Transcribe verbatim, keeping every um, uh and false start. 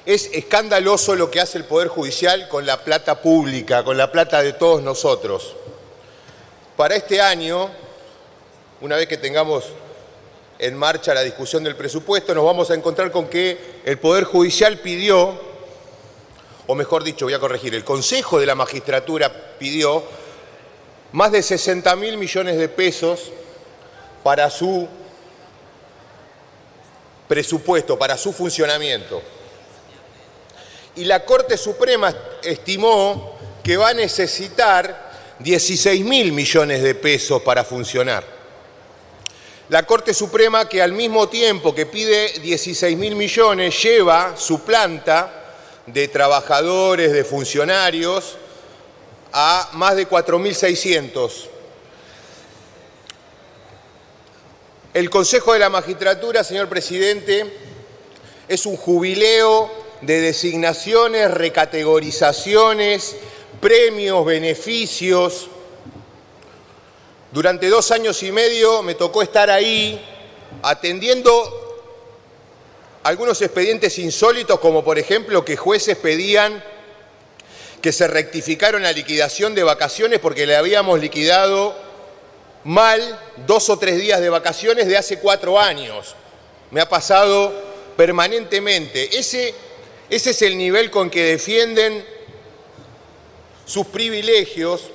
Es escandaloso lo que hace el Poder Judicial con la plata pública, con la plata de todos nosotros. Para este año, una vez que tengamos en marcha la discusión del presupuesto, nos vamos a encontrar con que el Poder Judicial pidió, o mejor dicho, voy a corregir, el Consejo de la Magistratura pidió más de sesenta mil millones de pesos para su presupuesto, para su funcionamiento. Y la Corte Suprema estimó que va a necesitar dieciséis mil millones de pesos para funcionar. La Corte Suprema, que al mismo tiempo que pide dieciséis mil millones, lleva su planta de trabajadores, de funcionarios, a más de cuatro mil seiscientos. El Consejo de la Magistratura, señor presidente, es un jubileo de designaciones, recategorizaciones, premios, beneficios. Durante dos años y medio me tocó estar ahí atendiendo algunos expedientes insólitos, como por ejemplo que jueces pedían que se rectificara una liquidación de vacaciones porque le habíamos liquidado mal dos o tres días de vacaciones de hace cuatro años. Me ha pasado permanentemente. Ese, ese es el nivel con que defienden sus privilegios